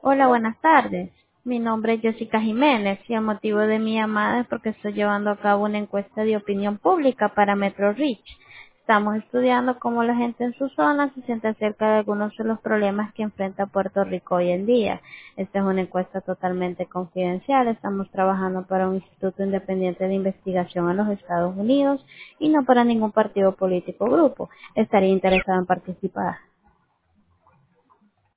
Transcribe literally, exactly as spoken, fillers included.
Hola, buenas tardes. Mi nombre es Jessica Jiménez y el motivo de mi llamada es porque estoy llevando a cabo una encuesta de opinión pública para Metro Reach. Estamos estudiando cómo la gente en su zona se siente acerca de algunos de los problemas que enfrenta Puerto Rico hoy en día. Esta es una encuesta totalmente confidencial. Estamos trabajando para un instituto independiente de investigación en los Estados Unidos y no para ningún partido político o grupo. Estaría interesado en participar.